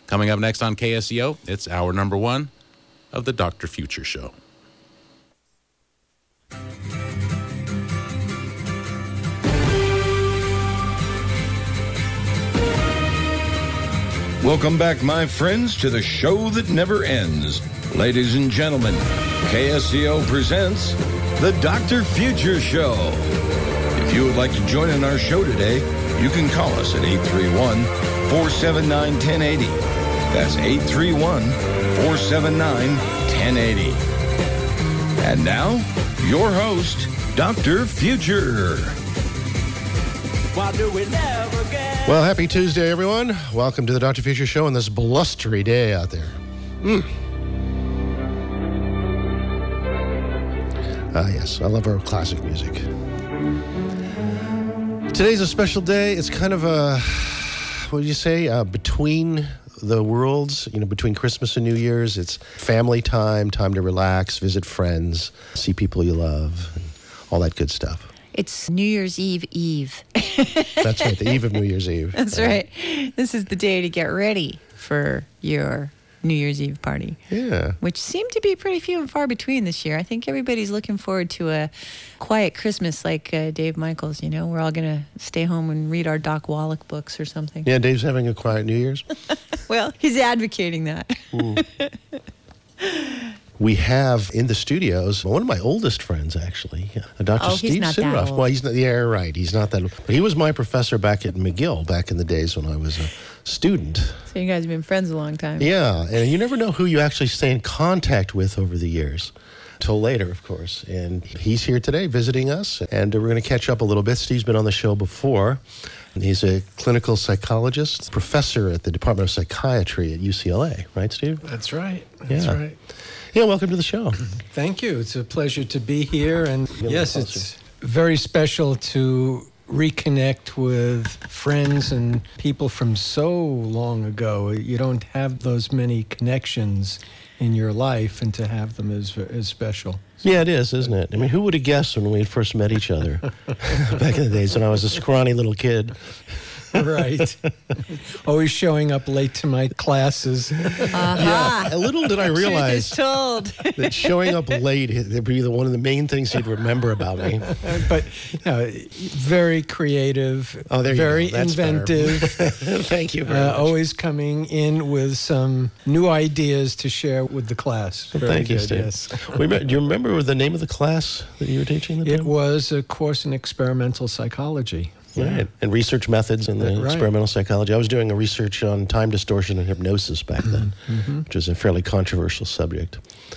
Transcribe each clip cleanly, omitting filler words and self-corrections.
Coming up next on KSEO, it's hour number 1 of the Dr. Future Show. Welcome back, my friends, to the show that never ends. Ladies and gentlemen, KSEO presents the Dr. Future Show. If you would like to join in our show today, you can call us at 831-479-1080. That's 831-479-1080. And now, your host, Dr. Future. Why do we never get... Well, happy Tuesday, everyone. Welcome to the Dr. Future Show on this blustery day out there. Yes, I love our classic music. Today's a special day. It's kind of a, what do you say, between the worlds, between Christmas and New Year's. It's family time to relax, visit friends, see people you love, and all that good stuff. It's New Year's Eve. That's right, the eve of New Year's Eve. That's right. This is the day to get ready for your New Year's Eve party. Yeah. Which seemed to be pretty few and far between this year. I think everybody's looking forward to a quiet Christmas like Dave Michaels, We're all going to stay home and read our Doc Wallach books or something. Yeah, Dave's having a quiet New Year's. Well, he's advocating that. We have in the studios one of my oldest friends, actually, Dr. Steve he's not that Sidroff. old. Well, he's not. Yeah, right. He's not that old. But he was my professor back at McGill back in the days when I was a student. So you guys have been friends a long time. Yeah, and you never know who you actually stay in contact with over the years. Till later, of course. And he's here today visiting us, and we're going to catch up a little bit. Steve's been on the show before. He's a clinical psychologist, professor at the Department of Psychiatry at UCLA. Right, Steve? That's right. That's Yeah. right. Yeah, welcome to the show. Thank you. It's a pleasure to be here. And yes, it's very special to reconnect with friends and people from so long ago. You don't have those many connections in your life, and to have them is special. Yeah, it is, isn't it? I mean, who would have guessed when we first met each other back in the days when I was a scrawny little kid? Right. Always showing up late to my classes. Yeah, little did I realize Told. that showing up late would be one of the main things he'd remember about me. But very creative, Oh, there you very go. That's inventive. Thank you very much. Always coming in with some new ideas to share with the class. Well, Very thank you, good, Steve. yes. Do you remember the name of the class that you were teaching? It was a course in experimental psychology. Right. And research methods in the Right. experimental psychology. I was doing a research on time distortion and hypnosis back then, which is a fairly controversial subject.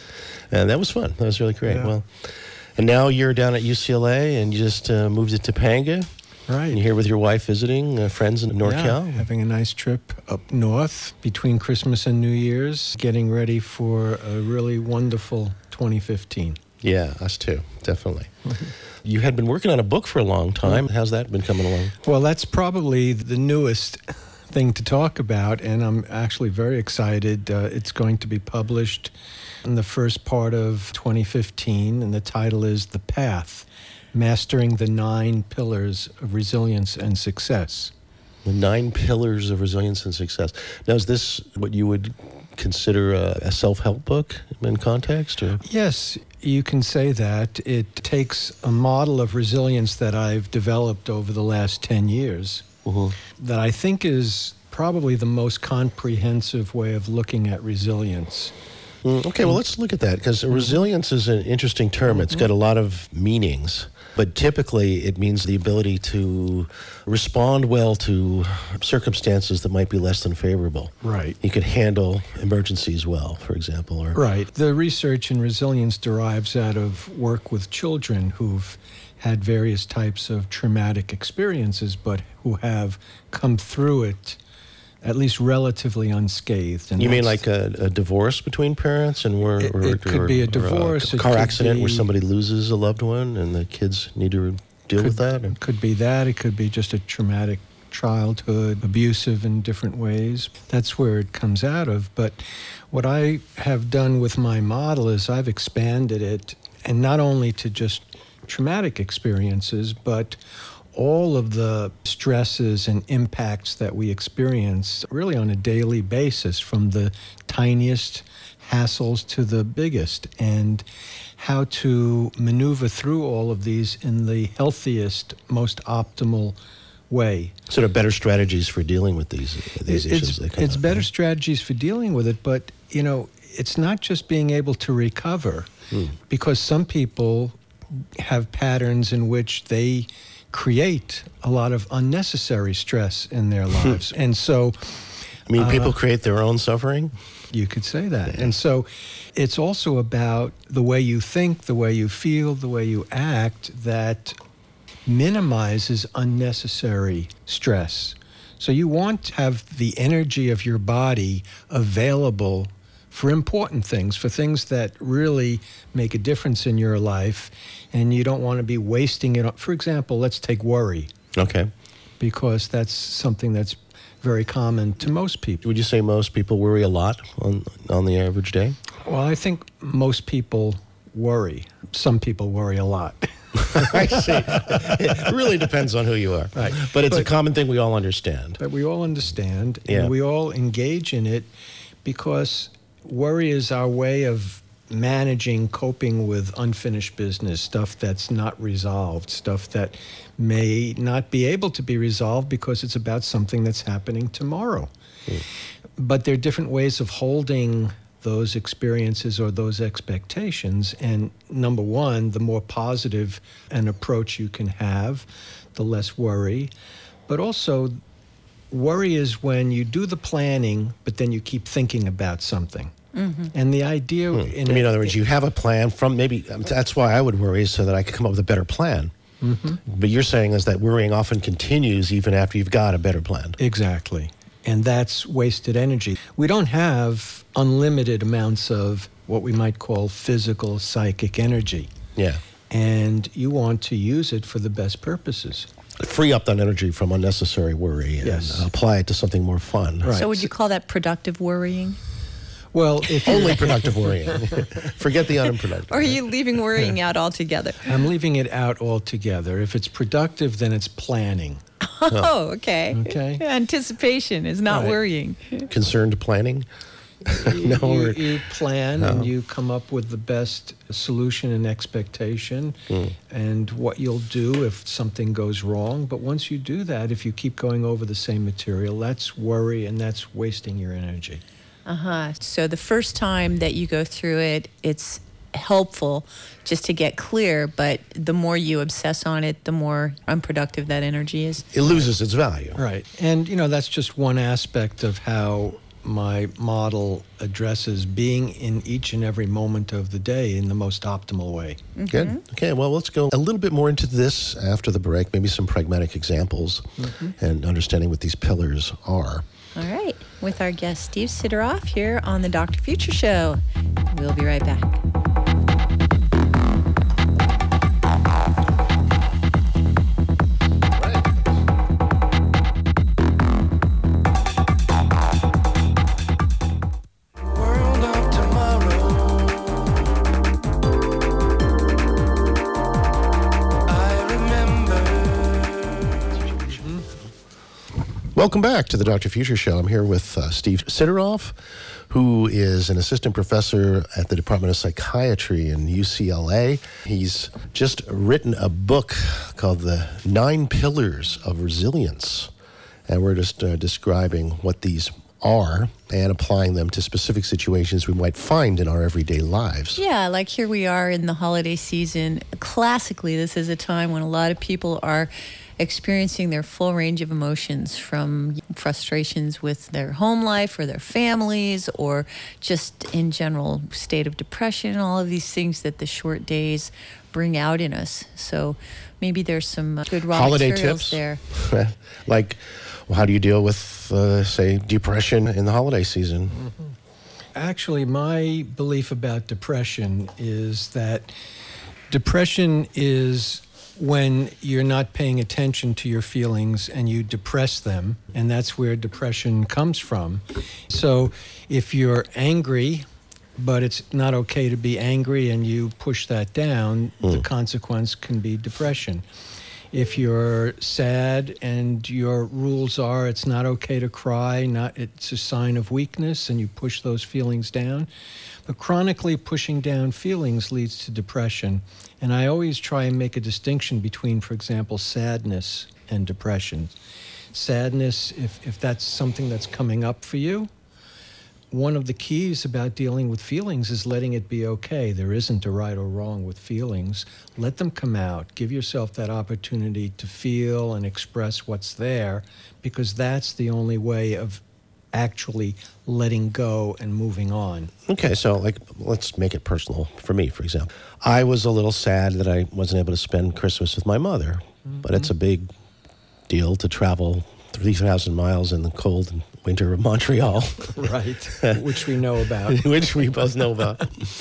And that was fun. That was really great. Yeah. Well, and now you're down at UCLA and you just moved to Topanga. Right. And you're here with your wife visiting friends in NorCal. Yeah, having a nice trip up north between Christmas and New Year's, getting ready for a really wonderful 2015. Yeah, us too. Definitely. You had been working on a book for a long time. How's that been coming along? Well, that's probably the newest thing to talk about, and I'm actually very excited. It's going to be published in the first part of 2015, and the title is The Path, Mastering the 9 Pillars of Resilience and Success. The 9 Pillars of Resilience and Success. Now, is this what you would consider a self-help book in context? Or? Yes, you can say that. It takes a model of resilience that I've developed over the last 10 years that I think is probably the most comprehensive way of looking at resilience. Okay, well, let's look at that, because resilience is an interesting term. It's got a lot of meanings, but typically it means the ability to respond well to circumstances that might be less than favorable. Right. You could handle emergencies well, for example. Or Right. The research in resilience derives out of work with children who've had various types of traumatic experiences, but who have come through it at least relatively unscathed. And you mean that's- like a divorce between parents, and It could be a divorce, a it car could accident where be- somebody loses a loved one, and the kids need to deal with that? Or? It could be that. It could be just a traumatic childhood, abusive in different ways. That's where it comes out of. But what I have done with my model is I've expanded it, and not only to just traumatic experiences, but all of the stresses and impacts that we experience really on a daily basis, from the tiniest hassles to the biggest, and how to maneuver through all of these in the healthiest, most optimal way. Sort of better strategies for dealing with these issues. It's better strategies for dealing with it, but, it's not just being able to recover, because some people have patterns in which they create a lot of unnecessary stress in their lives. And so... people create their own suffering? You could say that. And so it's also about the way you think, the way you feel, the way you act that minimizes unnecessary stress. So you want to have the energy of your body available for important things, for things that really make a difference in your life, and you don't want to be wasting it on. For example, let's take worry. Okay. Because that's something that's very common to most people. Would you say most people worry a lot on the average day? Well, I think most people worry. Some people worry a lot. I see. It really depends on who you are. Right. But it's a common thing we all understand. That we all understand, Yeah. and we all engage in it because worry is our way of managing, coping with unfinished business, stuff that's not resolved, stuff that may not be able to be resolved because it's about something that's happening tomorrow. But there are different ways of holding those experiences or those expectations. And number one, the more positive an approach you can have, the less worry. But also, worry is when you do the planning, but then you keep thinking about something. Mm-hmm. And the idea... In other words, you have a plan from that's why I would worry, so that I could come up with a better plan. Mm-hmm. But you're saying is that worrying often continues even after you've got a better plan. Exactly. And that's wasted energy. We don't have unlimited amounts of what we might call physical, psychic energy. Yeah. And you want to use it for the best purposes. Free up that energy from unnecessary worry and apply it to something more fun. Right. So would you call that productive worrying? Well, if only productive worrying. Forget the unproductive. Or are you leaving worrying out altogether? I'm leaving it out altogether. If it's productive, then it's planning. Oh, okay. Okay. Anticipation is not Right. worrying. Concerned planning? You plan and you come up with the best solution and expectation and what you'll do if something goes wrong. But once you do that, if you keep going over the same material, that's worry and that's wasting your energy. So the first time that you go through it, it's helpful just to get clear, but the more you obsess on it, the more unproductive that energy is. It loses its value. Right. And, that's just one aspect of how my model addresses being in each and every moment of the day in the most optimal way. Mm-hmm. Good. Okay, well, let's go a little bit more into this after the break, maybe some pragmatic examples and understanding what these pillars are. All right. With our guest, Steve Sideroff, here on the Dr. Future Show. We'll be right back. Welcome back to the Dr. Future Show. I'm here with Steve Sideroff, who is an assistant professor at the Department of Psychiatry in UCLA. He's just written a book called The 9 Pillars of Resilience. And we're just describing what these are and applying them to specific situations we might find in our everyday lives. Yeah, like here we are in the holiday season. Classically, this is a time when a lot of people are experiencing their full range of emotions, from frustrations with their home life or their families, or just in general state of depression, all of these things that the short days bring out in us. So maybe there's some good raw holiday materials tips there. Like, well, how do you deal with, say, depression in the holiday season? Mm-hmm. Actually, my belief about depression is that depression is when you're not paying attention to your feelings and you depress them, and that's where depression comes from. So if you're angry, but it's not okay to be angry and you push that down, the consequence can be depression. If you're sad and your rules are it's not okay to cry, it's a sign of weakness, and you push those feelings down. But chronically pushing down feelings leads to depression. And I always try and make a distinction between, for example, sadness and depression. Sadness, if that's something that's coming up for you, one of the keys about dealing with feelings is letting it be okay. There isn't a right or wrong with feelings. Let them come out. Give yourself that opportunity to feel and express what's there, because that's the only way of actually letting go and moving on. Okay, so let's make it personal for me, for example. I was a little sad that I wasn't able to spend Christmas with my mother, but it's a big deal to travel 3,000 miles in the cold and winter of Montreal. Right, which we know about. Which we both know about.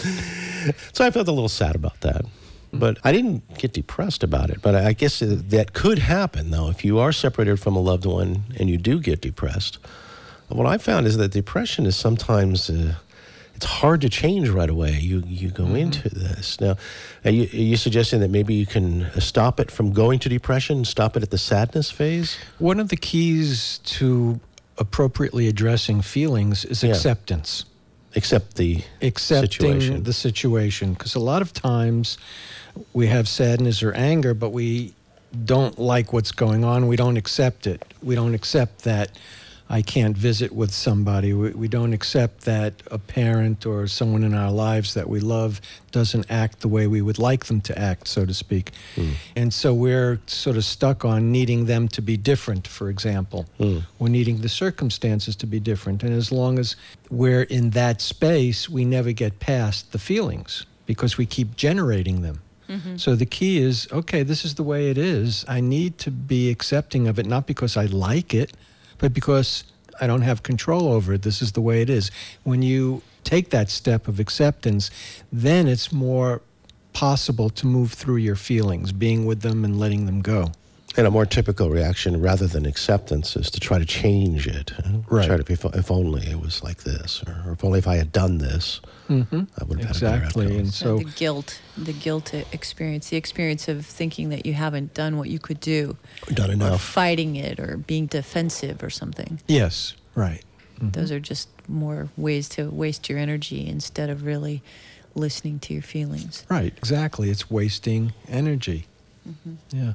So I felt a little sad about that. But I didn't get depressed about it. But I guess that could happen, though. If you are separated from a loved one and you do get depressed, what I found is that depression is sometimes it's hard to change right away. You go into this. Now, are you suggesting that maybe you can stop it from going to depression, stop it at the sadness phase? One of the keys to appropriately addressing feelings is acceptance. Accepting situation. The situation. Because a lot of times we have sadness or anger, but we don't like what's going on. We don't accept it. We don't accept that I can't visit with somebody. We don't accept that a parent or someone in our lives that we love doesn't act the way we would like them to act, so to speak. And so we're sort of stuck on needing them to be different, for example, or needing the circumstances to be different. And as long as we're in that space, we never get past the feelings because we keep generating them. So the key is, okay, this is the way it is. I need to be accepting of it, not because I like it, but because I don't have control over it. This is the way it is. When you take that step of acceptance, then it's more possible to move through your feelings, being with them and letting them go. And a more typical reaction, rather than acceptance, is to try to change it. Right. Try to, if only it was like this, or if only if I had done this, I would have had a better Exactly. outcome. And so the guilt experience, the experience of thinking that you haven't done what you could do, Done or enough. fighting it, or being defensive or something. yes, right. Those are just more ways to waste your energy instead of really listening to your feelings. Right, exactly. It's wasting energy. Yeah.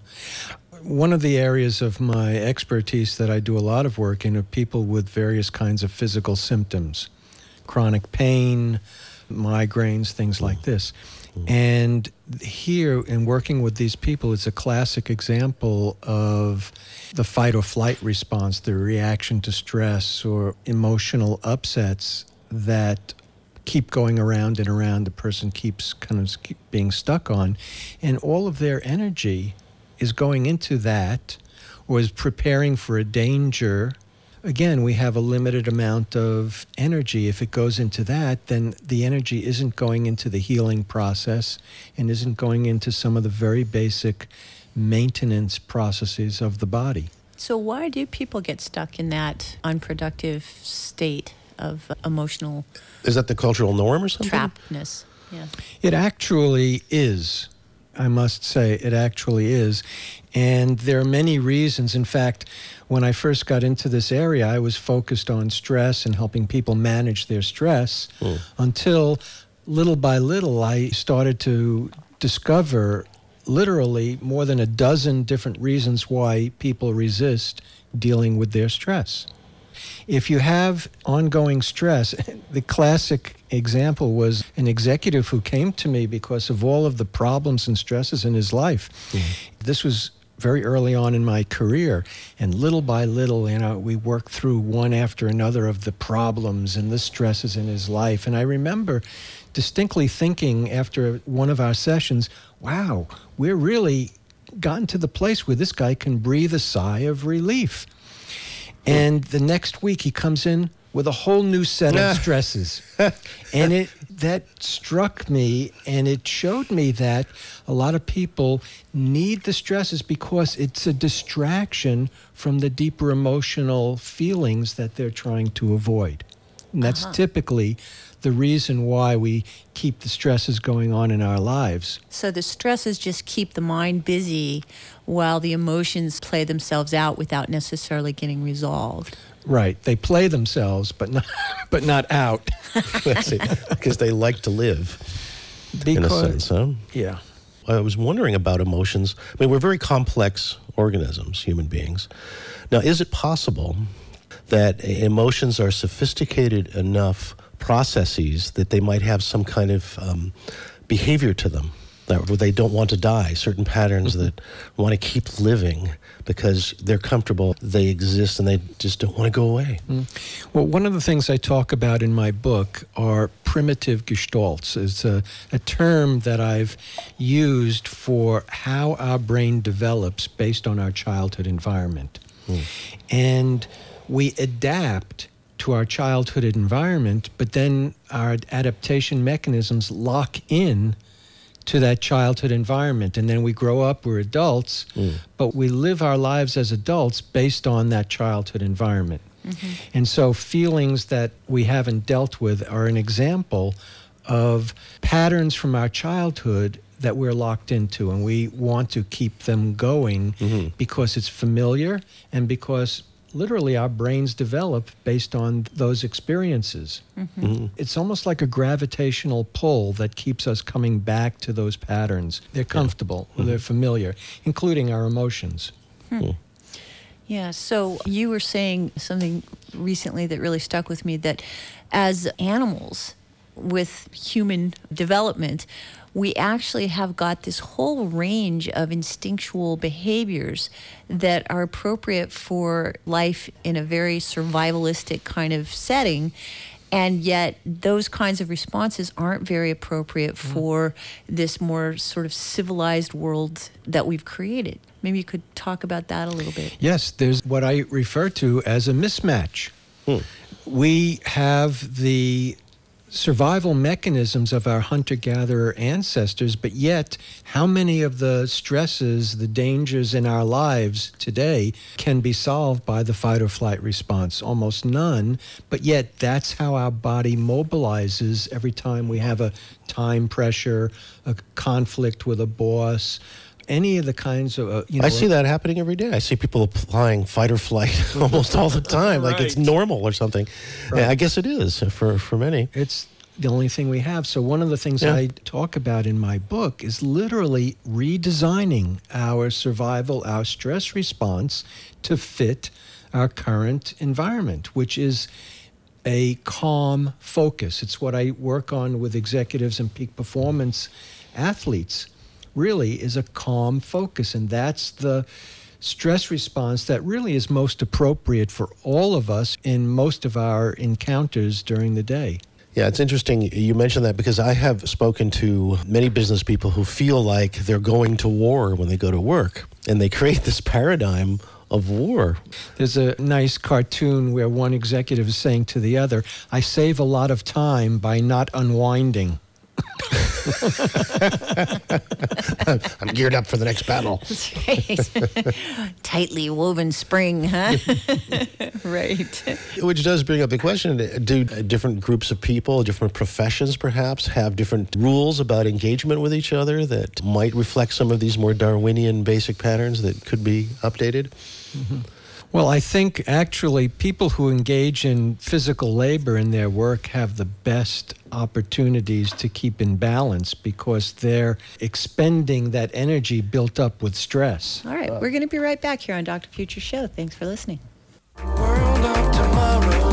One of the areas of my expertise that I do a lot of work in are people with various kinds of physical symptoms, chronic pain, migraines, things like this. And here, in working with these people, it's a classic example of the fight or flight response, the reaction to stress or emotional upsets that keep going around and around. The person keeps being stuck on, and all of their energy is going into that, or is preparing for a danger. Again, we have a limited amount of energy. If it goes into that, then the energy isn't going into the healing process and isn't going into some of the very basic maintenance processes of the body. So why do people get stuck in that unproductive state of emotional Is that the cultural norm or something? trappedness? Yeah. It actually is. I must say, it actually is. And there are many reasons. In fact, when I first got into this area, I was focused on stress and helping people manage their stress until little by little I started to discover literally more than a dozen different reasons why people resist dealing with their stress. If you have ongoing stress, the classic example was an executive who came to me because of all of the problems and stresses in his life. This was very early on in my career, and little by little, we worked through one after another of the problems and the stresses in his life. And I remember distinctly thinking after one of our sessions, wow, we're really gotten to the place where this guy can breathe a sigh of relief. And the next week he comes in with a whole new set of stresses. And that struck me, and it showed me that a lot of people need the stresses because it's a distraction from the deeper emotional feelings that they're trying to avoid. And that's typically the reason why we keep the stresses going on in our lives. So the stresses just keep the mind busy while the emotions play themselves out without necessarily getting resolved. Right. They play themselves, but not out. Because they like to live, in a sense, huh? Yeah. I was wondering about emotions. I mean, we're very complex organisms, human beings. Now, is it possible that emotions are sophisticated enough processes that they might have some kind of behavior to them, that where they don't want to die, certain patterns that want to keep living because they're comfortable, they exist, and they just don't want to go away? Well, one of the things I talk about in my book are primitive gestalts. It's a term that I've used for how our brain develops based on our childhood environment. And we adapt to our childhood environment, but then our adaptation mechanisms lock in to that childhood environment. And then we grow up, we're adults, but we live our lives as adults based on that childhood environment. And so feelings that we haven't dealt with are an example of patterns from our childhood that we're locked into, and we want to keep them going because it's familiar and because literally our brains develop based on those experiences. It's almost like a gravitational pull that keeps us coming back to those patterns. They're comfortable, they're familiar, including our emotions. Yeah, so you were saying something recently that really stuck with me, that as animals with human development, we actually have got this whole range of instinctual behaviors that are appropriate for life in a very survivalistic kind of setting. And yet those kinds of responses aren't very appropriate for this more sort of civilized world that we've created. Maybe you could talk about that a little bit. Yes, there's what I refer to as a mismatch. We have the survival mechanisms of our hunter-gatherer ancestors, but yet how many of the stresses, the dangers in our lives today can be solved by the fight or flight response? Almost none, but yet that's how our body mobilizes every time we have a time pressure, a conflict with a boss, any of the kinds of... I see that happening every day. I see people applying fight or flight almost all the time, like it's normal or something. I guess it is for many. It's the only thing we have. So one of the things I talk about in my book is literally redesigning our survival, our stress response to fit our current environment, which is a calm focus. It's what I work on with executives and peak performance athletes. Really is a calm focus, and that's the stress response that really is most appropriate for all of us in most of our encounters during the day. Yeah, it's interesting you mentioned that, because I have spoken to many business people who feel like they're going to war when they go to work, and they create this paradigm of war. There's a nice cartoon where one executive is saying to the other, "I save a lot of time by not unwinding." I'm geared up for the next battle. Tightly woven spring, huh? Right. Which does bring up the question, do different groups of people, different professions perhaps, have different rules about engagement with each other that might reflect some of these more Darwinian basic patterns that could be updated? Well, I think actually people who engage in physical labor in their work have the best opportunities to keep in balance because they're expending that energy built up with stress. All right, we're going to be right back here on Dr. Future Show. Thanks for listening. World of tomorrow.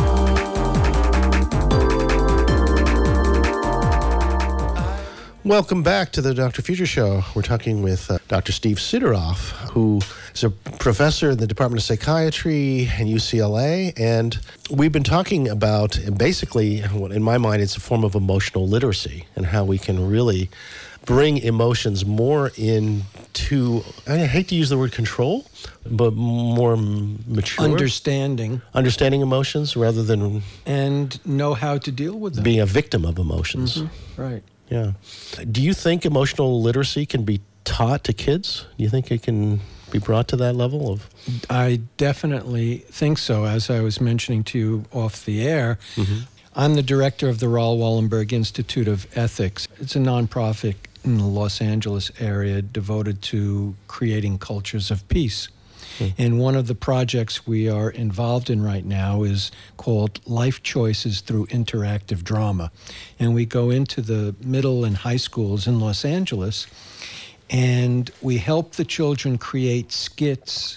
Welcome back to the Dr. Future Show. We're talking with Dr. Steve Sidoroff, who is a professor in the Department of Psychiatry in UCLA. And we've been talking about, basically, in my mind, it's a form of emotional literacy and how we can really bring emotions more into, I hate to use the word control, but more mature. Understanding emotions rather than... And know how to deal with them. Being a victim of emotions. Right. Yeah. Do you think emotional literacy can be taught to kids? Do you think it can be brought to that level of? I definitely think so. As I was mentioning to you off the air, I'm the director of the Raoul Wallenberg Institute of Ethics. It's a nonprofit in the Los Angeles area devoted to creating cultures of peace. And one of the projects we are involved in right now is called Life Choices Through Interactive Drama. And we go into the middle and high schools in Los Angeles, and we help the children create skits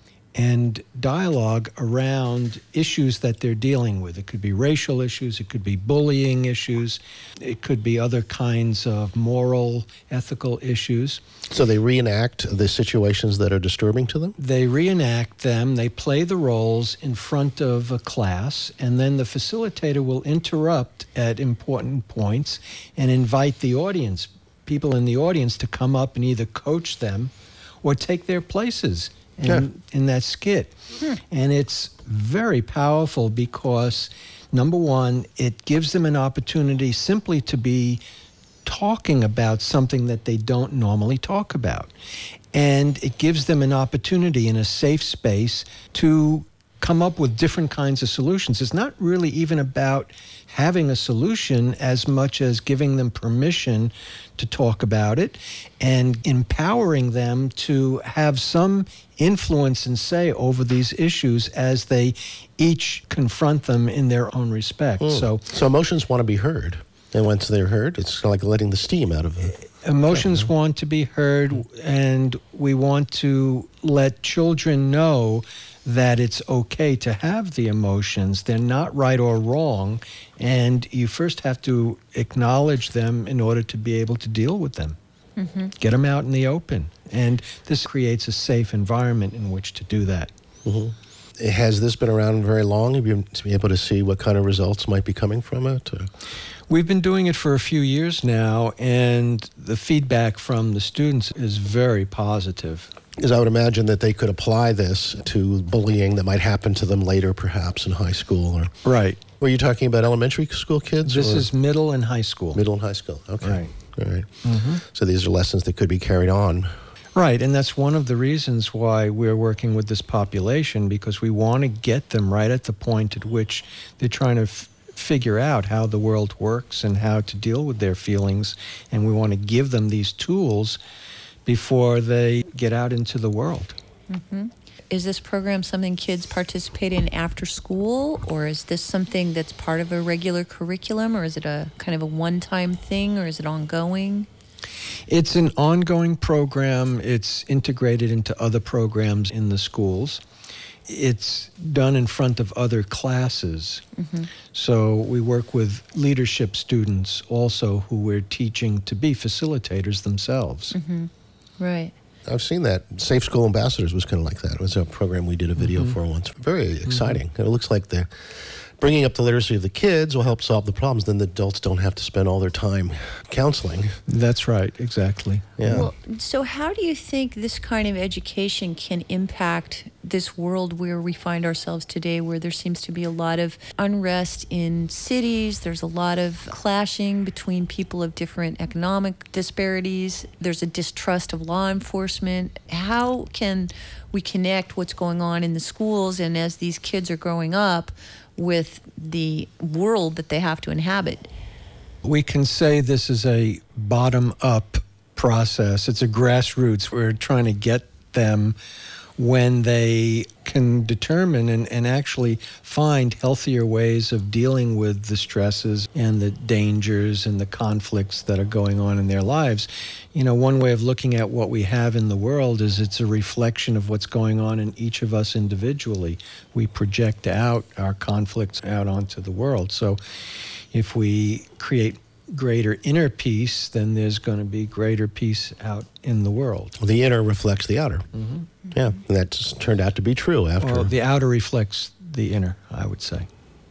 and dialogue around issues that they're dealing with. It could be racial issues, it could be bullying issues, it could be other kinds of moral, ethical issues. So they reenact the situations that are disturbing to them? They reenact them, they play the roles in front of a class, and then the facilitator will interrupt at important points and invite the audience, people in the audience, to come up and either coach them or take their places in that skit. And it's very powerful because, number one, it gives them an opportunity simply to be talking about something that they don't normally talk about. And it gives them an opportunity in a safe space to come up with different kinds of solutions. It's not really even about having a solution as much as giving them permission to talk about it and empowering them to have some influence and say over these issues as they each confront them in their own respect. So emotions want to be heard. And once they're heard, it's kind of like letting the steam out of it. Emotions want to be heard, and we want to let children know that it's okay to have the emotions. They're not right or wrong, and you first have to acknowledge them in order to be able to deal with them. Get them out in the open, and this creates a safe environment in which to do that. Has this been around very long? Have you been able to see what kind of results might be coming from it? We've been doing it for a few years now, and the feedback from the students is very positive. Because I would imagine that they could apply this to bullying that might happen to them later, perhaps in high school. Or Right. Were you talking about elementary school kids? This is middle and high school. Middle and high school. Okay. Right. All right. So these are lessons that could be carried on. Right, and that's one of the reasons why we're working with this population, because we want to get them right at the point at which they're trying to figure out how the world works and how to deal with their feelings, and we want to give them these tools before they get out into the world. Is this program something kids participate in after school, or is this something that's part of a regular curriculum, or is it a kind of a one-time thing, or is it ongoing? It's an ongoing program. It's integrated into other programs in the schools. It's done in front of other classes. So we work with leadership students also who we're teaching to be facilitators themselves. Right. I've seen that. Safe School Ambassadors was kind of like that. It was a program we did a video for once. Very exciting. And it looks like they're bringing up the literacy of the kids will help solve the problems. Then the adults don't have to spend all their time counseling. That's right, exactly. Yeah. Well, so how do you think this kind of education can impact this world where we find ourselves today, where there seems to be a lot of unrest in cities, there's a lot of clashing between people of different economic disparities, there's a distrust of law enforcement. How can we connect what's going on in the schools and as these kids are growing up with the world that they have to inhabit? We can say this is a bottom-up process. It's a grassroots. We're trying to get them when they can determine and actually find healthier ways of dealing with the stresses and the dangers and the conflicts that are going on in their lives. You know, one way of looking at what we have in the world is it's a reflection of what's going on in each of us individually. We project out our conflicts out onto the world. So if we create greater inner peace, then there's going to be greater peace out in the world. The inner reflects the outer. Yeah, and that just turned out to be true after. Well, the outer reflects the inner, I would say.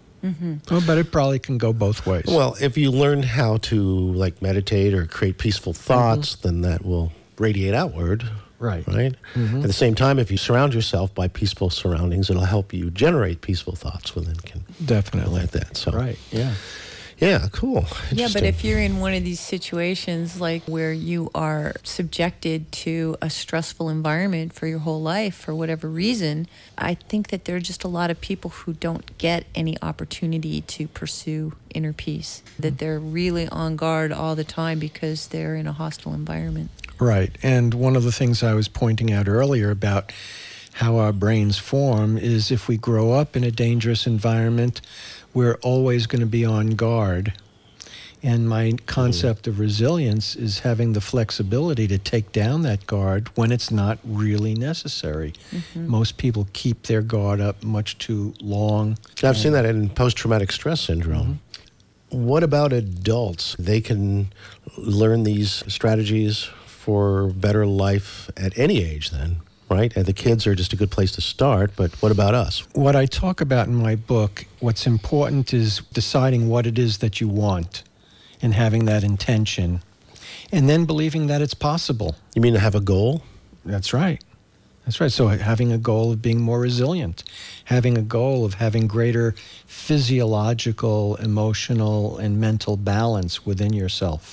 Well, but it probably can go both ways. Well, if you learn how to like meditate or create peaceful thoughts, then that will radiate outward. Right. Right? At the same time, if you surround yourself by peaceful surroundings, it'll help you generate peaceful thoughts within. Definitely. Like that. So, Right, yeah. Yeah, cool. Yeah, but Interesting. if you're in one of these situations like where you are subjected to a stressful environment for your whole life for whatever reason, I think that there are just a lot of people who don't get any opportunity to pursue inner peace, that they're really on guard all the time because they're in a hostile environment. Right. And one of the things I was pointing out earlier about how our brains form is if we grow up in a dangerous environment, we're always going to be on guard. And my concept of resilience is having the flexibility to take down that guard when it's not really necessary. Most people keep their guard up much too long. I've seen that in post-traumatic stress syndrome. What about adults? They can learn these strategies for better life at any age then, right? And the kids are just a good place to start, but what about us? What I talk about in my book, what's important is deciding what it is that you want and having that intention, and then believing that it's possible. You mean to have a goal? That's right. That's right. So having a goal of being more resilient, having a goal of having greater physiological, emotional, and mental balance within yourself.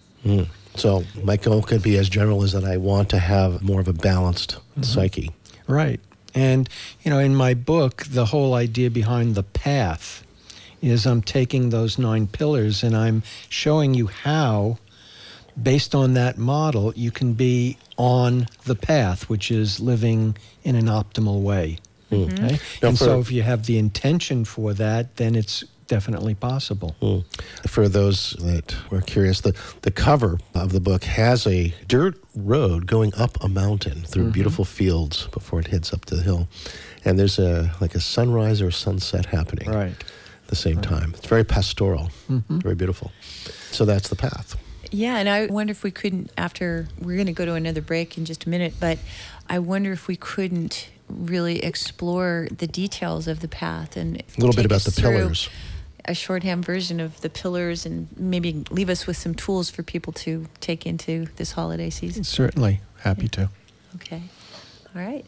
So my goal could be as general as that I want to have more of a balanced psyche. Right. And, in my book, the whole idea behind the path is I'm taking those 9 pillars and I'm showing you how, based on that model, you can be on the path, which is living in an optimal way. Okay? Now, And so if you have the intention for that, then it's definitely possible. For those that were curious, the cover of the book has a dirt road going up a mountain through beautiful fields before it heads up to the hill. And there's a sunrise or a sunset happening Right. at the same time. It's very pastoral, very beautiful. So that's the path. Yeah, and I wonder if we couldn't, we're going to go to another break in just a minute, but I wonder if we couldn't really explore the details of the path and A little bit take about us the through pillars. a shorthand version of the pillars and maybe leave us with some tools for people to take into this holiday season. Certainly. Happy to. Okay. All right.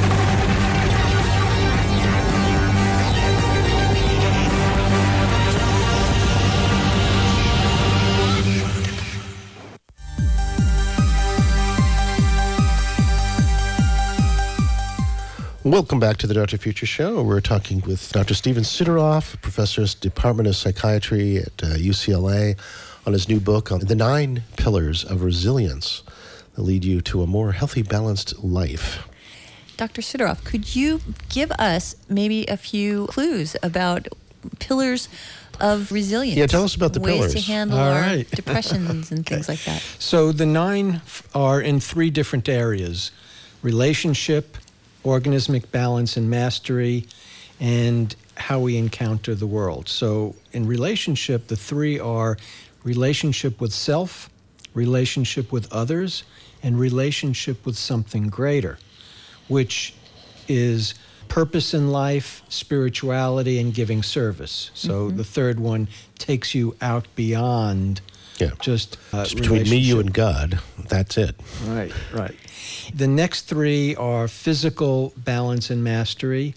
Welcome back to the Dr. Future Show. We're talking with Dr. Steven Sidoroff, Professor of Department of Psychiatry at UCLA, on his new book on the 9 pillars of resilience that lead you to a more healthy, balanced life. Dr. Sidoroff, could you give us maybe a few clues about pillars of resilience? Yeah, tell us about the ways pillars. to handle All our right. depressions and things like that. So the 9 are in 3 different areas: relationship, organismic balance and mastery, and how we encounter the world. So in relationship, the 3 are relationship with self, relationship with others, and relationship with something greater, which is purpose in life, spirituality, and giving service. So the 3rd one takes you out beyond just between me, you, and God. That's it. Right, right. The next 3 are physical balance and mastery,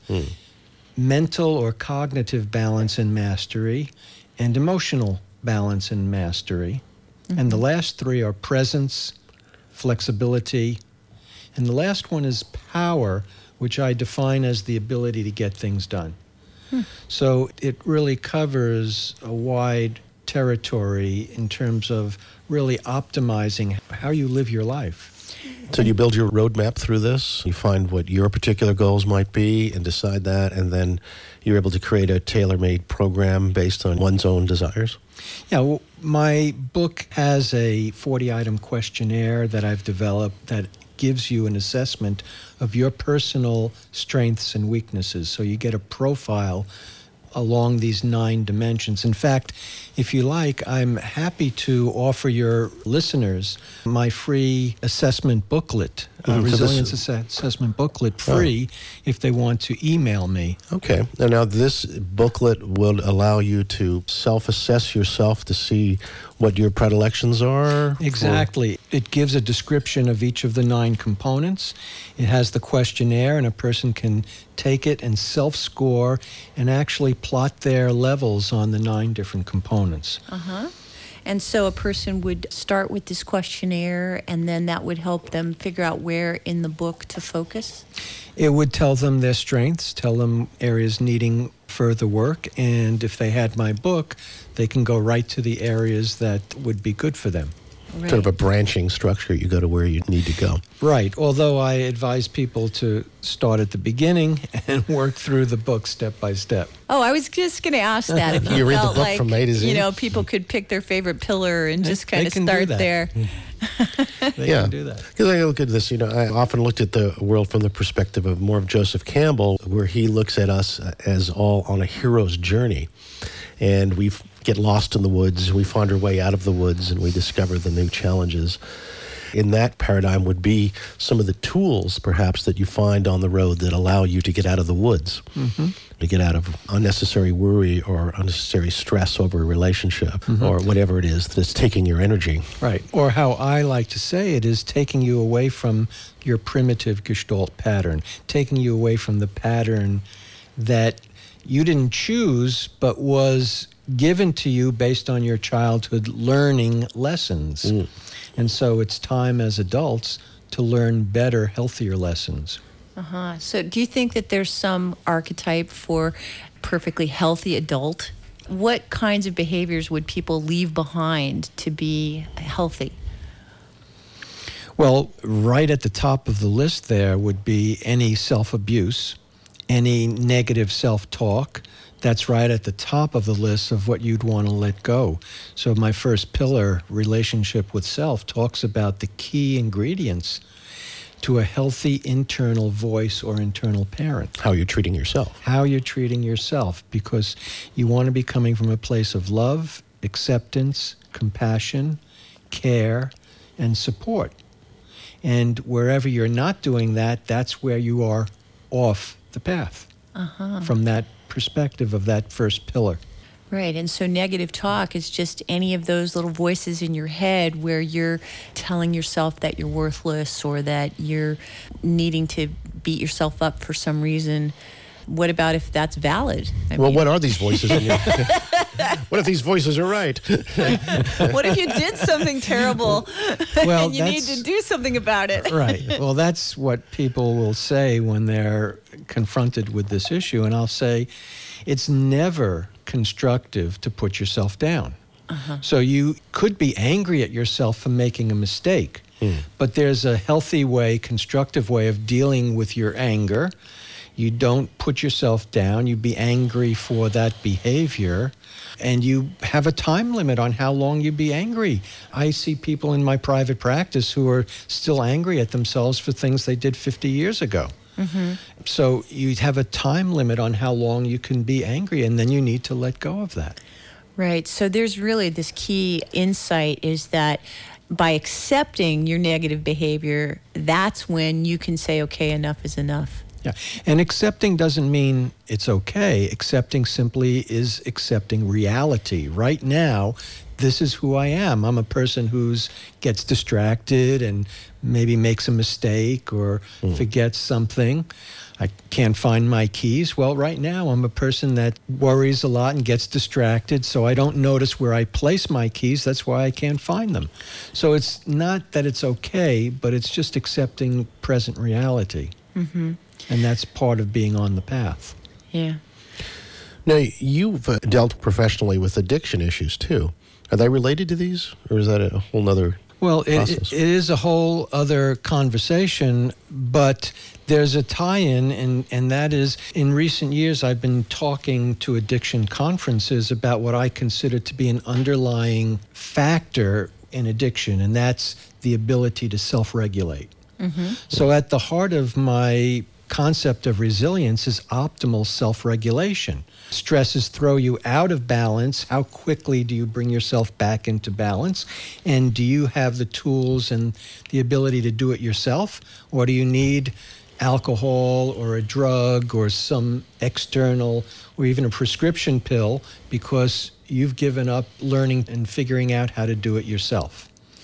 mental or cognitive balance and mastery, and emotional balance and mastery. And the last 3 are presence, flexibility, and the last one is power, which I define as the ability to get things done. So it really covers a wide territory in terms of really optimizing how you live your life. So you build your roadmap through this, you find what your particular goals might be and decide that, and then you're able to create a tailor-made program based on one's own desires? Yeah, well, my book has a 40-item questionnaire that I've developed that gives you an assessment of your personal strengths and weaknesses. So you get a profile along these 9 dimensions. In fact, if you like, I'm happy to offer your listeners my free assessment booklet, resilience assessment booklet, free if they want to email me. Okay. And now this booklet will allow you to self-assess yourself to see what your predilections are? Exactly. It gives a description of each of the 9 components. It has the questionnaire, and a person can take it and self-score and actually plot their levels on the 9 different components. And so a person would start with this questionnaire, and then that would help them figure out where in the book to focus? It would tell them their strengths, tell them areas needing further work, and if they had my book, they can go right to the areas that would be good for them. Right. Sort of a branching structure. You go to where you need to go. Right, although I advise people to start at the beginning and work through the book step by step. Oh, I was just going to ask that. If You read the felt book like, from A to Z? You know, people could pick their favorite pillar and just They kind of can do start that. there. They Yeah. can do that. Because I look at this, I often looked at the world from the perspective of more of Joseph Campbell, where he looks at us as all on a hero's journey. And we get lost in the woods, we find our way out of the woods, and we discover the new challenges. In that paradigm would be some of the tools, perhaps, that you find on the road that allow you to get out of the woods, to get out of unnecessary worry or unnecessary stress over a relationship or whatever it is that's taking your energy. Right. Or how I like to say it is taking you away from your primitive Gestalt pattern, taking you away from the pattern that you didn't choose but was given to you based on your childhood learning lessons. And so it's time as adults to learn better, healthier lessons. So do you think that there's some archetype for perfectly healthy adult? What kinds of behaviors would people leave behind to be healthy? Well, right at the top of the list there would be any self-abuse, any negative self-talk. That's right at the top of the list of what you'd want to let go. So my first pillar, relationship with self, talks about the key ingredients to a healthy internal voice or internal parent. How you're treating yourself. How you're treating yourself, because you want to be coming from a place of love, acceptance, compassion, care, and support. And wherever you're not doing that, that's where you are off the path from that perspective of that first pillar. Right, and so negative talk is just any of those little voices in your head where you're telling yourself that you're worthless or that you're needing to beat yourself up for some reason. What about if that's valid? What are these voices in your head? What if these voices are right? What if you did something terrible and you need to do something about it? Right. Well, that's what people will say when they're confronted with this issue. And I'll say, it's never constructive to put yourself down. So you could be angry at yourself for making a mistake, but there's a healthy way, constructive way of dealing with your anger. You don't put yourself down. You be angry for that behavior, and you have a time limit on how long you be angry. I see people in my private practice who are still angry at themselves for things they did 50 years ago. So you have a time limit on how long you can be angry, and then you need to let go of that. Right. So there's really this key insight is that by accepting your negative behavior, that's when you can say, okay, enough is enough. Yeah. And accepting doesn't mean it's okay. Accepting simply is accepting reality. Right now, this is who I am. I'm a person who gets distracted and maybe makes a mistake or forgets something. I can't find my keys. Well, right now I'm a person that worries a lot and gets distracted, so I don't notice where I place my keys. That's why I can't find them. So it's not that it's okay, but it's just accepting present reality. And that's part of being on the path. Yeah. Now, you've dealt professionally with addiction issues, too. Are they related to these, or is that a whole nother Well, process? it is a whole other conversation, but there's a tie-in, and that is, in recent years, I've been talking to addiction conferences about what I consider to be an underlying factor in addiction, and that's the ability to self-regulate. So at the heart of my concept of resilience is optimal self-regulation. Stresses throw you out of balance. How quickly do you bring yourself back into balance? And do you have the tools and the ability to do it yourself? Or do you need alcohol or a drug or some external or even a prescription pill because you've given up learning and figuring out how to do it yourself?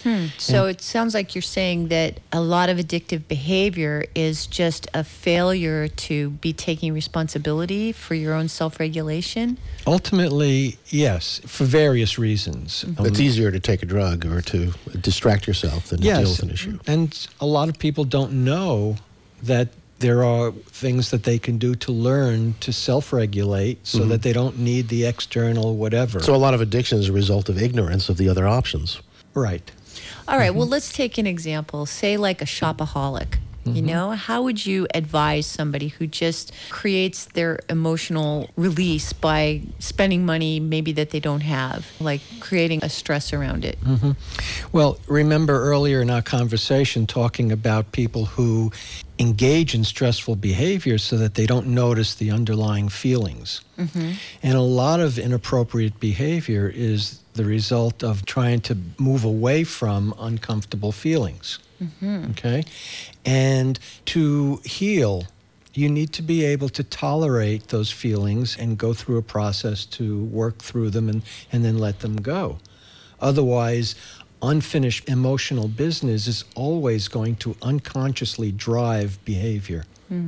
So it sounds like you're saying that a lot of addictive behavior is just a failure to be taking responsibility for your own self-regulation? Ultimately, yes, for various reasons. It's easier to take a drug or to distract yourself than to deal with an issue. And a lot of people don't know that there are things that they can do to learn to self-regulate so that they don't need the external whatever. So a lot of addiction is a result of ignorance of the other options. Right. All right, well, let's take an example. Say like a shopaholic. You know, how would you advise somebody who just creates their emotional release by spending money maybe that they don't have, like creating a stress around it? Well, remember earlier in our conversation talking about people who engage in stressful behavior so that they don't notice the underlying feelings. And a lot of inappropriate behavior is the result of trying to move away from uncomfortable feelings. Okay? And to heal, you need to be able to tolerate those feelings and go through a process to work through them and then let them go. Otherwise, unfinished emotional business is always going to unconsciously drive behavior.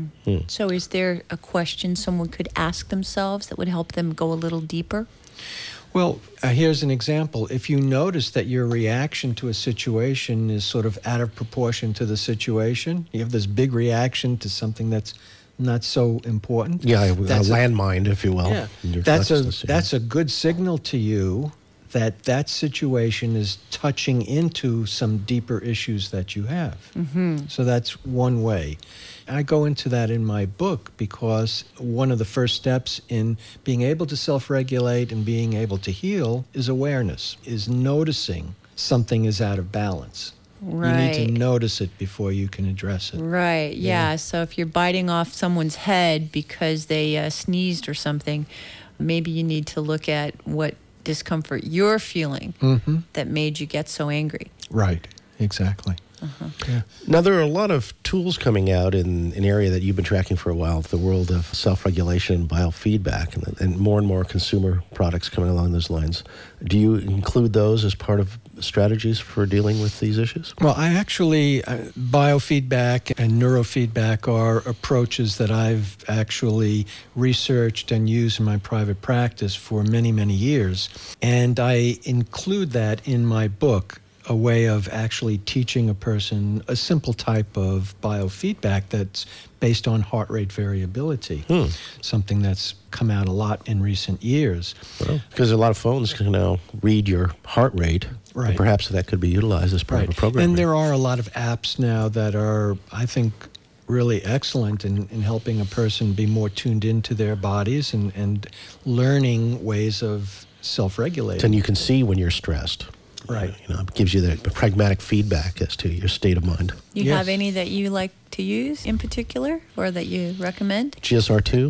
So is there a question someone could ask themselves that would help them go a little deeper? Well, here's an example. If you notice that your reaction to a situation is sort of out of proportion to the situation, you have this big reaction to something that's not so important. Yeah, a landmine, if you will. Yeah, in your that's consciousness, a good signal to you that that situation is touching into some deeper issues that you have. So that's one way. I go into that in my book because one of the first steps in being able to self-regulate and being able to heal is awareness, is noticing something is out of balance. Right. You need to notice it before you can address it. Right, yeah. So if you're biting off someone's head because they sneezed or something, maybe you need to look at what discomfort you're feeling that made you get so angry. Right, exactly. Yeah. Now, there are a lot of tools coming out in an area that you've been tracking for a while, the world of self-regulation and biofeedback, and more consumer products coming along those lines. Do you include those as part of strategies for dealing with these issues? Well, I actually, biofeedback and neurofeedback are approaches that I've actually researched and used in my private practice for many, many years. And I include that in my book, a way of actually teaching a person a simple type of biofeedback that's based on heart rate variability, something that's come out a lot in recent years. Well, because a lot of phones can now read your heart rate, Right. and perhaps that could be utilized as part of a program. And there are a lot of apps now that are, I think, really excellent in helping a person be more tuned into their bodies and learning ways of self-regulating. And you can see when you're stressed. Right. You know, it gives you the pragmatic feedback as to your state of mind. You Yes. have any that you like to use in particular or that you recommend? GSR2?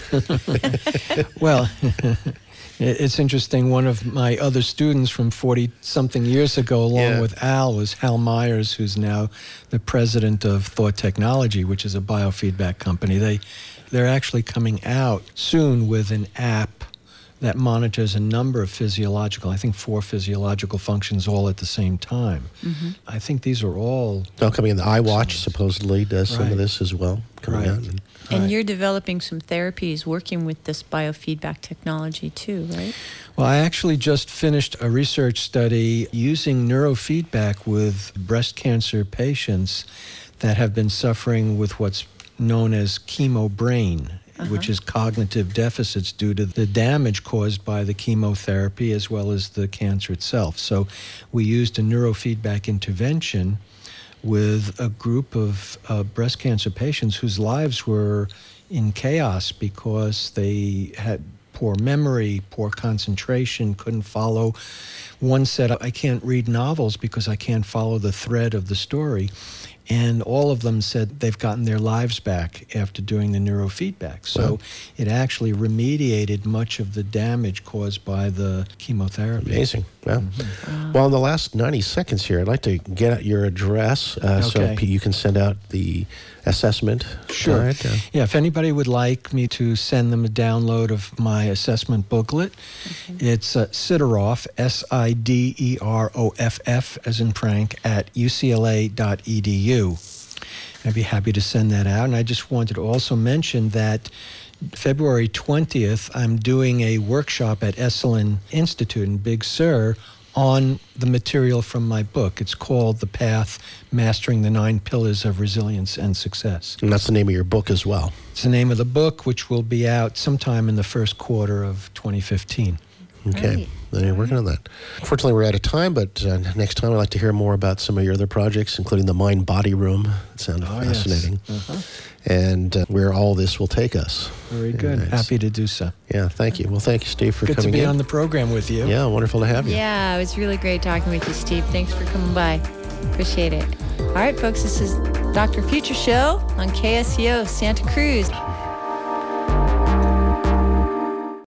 Well, it's interesting. One of my other students from 40-something years ago, along with Al, was Hal Myers, who's now the president of Thought Technology, which is a biofeedback company. They're actually coming out soon with an app that monitors a number of physiological, I think 4 physiological functions all at the same time. I think these are all... Now coming in, the iWatch supposedly does some of Right. this as well, coming out. And Right. you're developing some therapies working with this biofeedback technology too, right? Well, I actually just finished a research study using neurofeedback with breast cancer patients that have been suffering with what's known as chemo brain, which is cognitive deficits due to the damage caused by the chemotherapy as well as the cancer itself. So we used a neurofeedback intervention with a group of breast cancer patients whose lives were in chaos because they had poor memory, poor concentration, couldn't follow. One said, I can't read novels because I can't follow the thread of the story. And all of them said they've gotten their lives back after doing the neurofeedback. So it actually remediated much of the damage caused by the chemotherapy. Amazing. Yeah. Well, in the last 90 seconds here, I'd like to get your address so you can send out the assessment. Sure. All right, Yeah, if anybody would like me to send them a download of my assessment booklet, it's Sidoroff, STIDEROFF as in Frank at UCLA.edu. I'd be happy to send that out. And I just wanted to also mention that February 20th, I'm doing a workshop at Esalen Institute in Big Sur on the material from my book. It's called The Path, Mastering the 9 Pillars of Resilience and Success. And that's the name of your book as well. It's the name of the book, which will be out sometime in the first quarter of 2015. Okay, Right. then you're working on that. Unfortunately, we're out of time, but next time I'd like to hear more about some of your other projects, including the Mind-Body Room. It sounded fascinating. Yes. And where all this will take us. Very good. Nice. Happy to do so. Yeah, thank you. Well, thank you, Steve, for Good to coming be in. on the program with you. Yeah, wonderful to have you. Yeah, it was really great talking with you, Steve. Thanks for coming by. Appreciate it. All right, folks, this is Dr. Future Show on KSCO Santa Cruz.